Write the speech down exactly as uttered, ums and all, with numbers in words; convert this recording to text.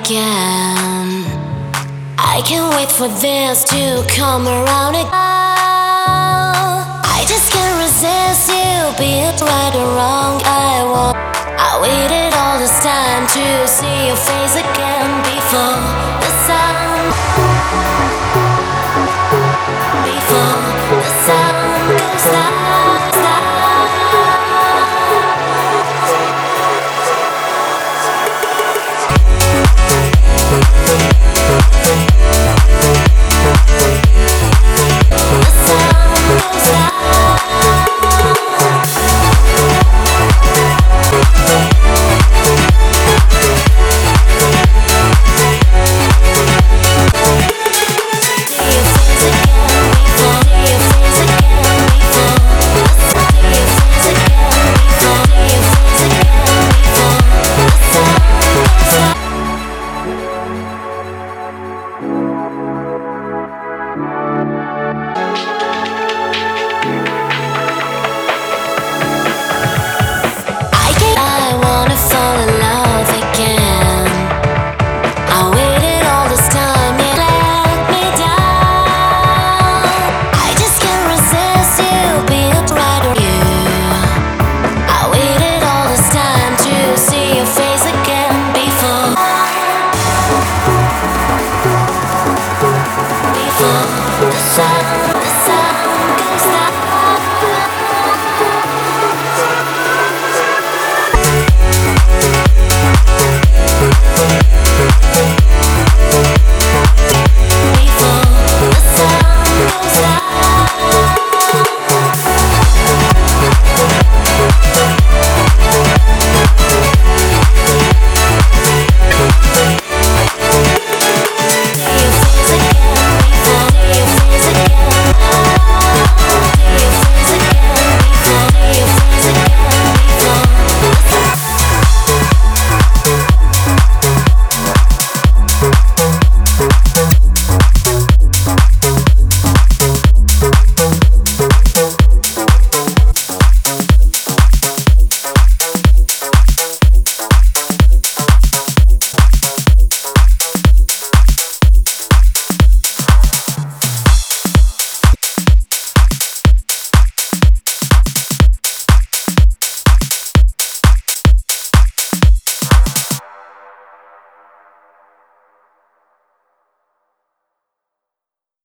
again. I can't wait for this to come around again. I just can't resist you, be it right or wrong. I want. I waited all this time to see your face again before.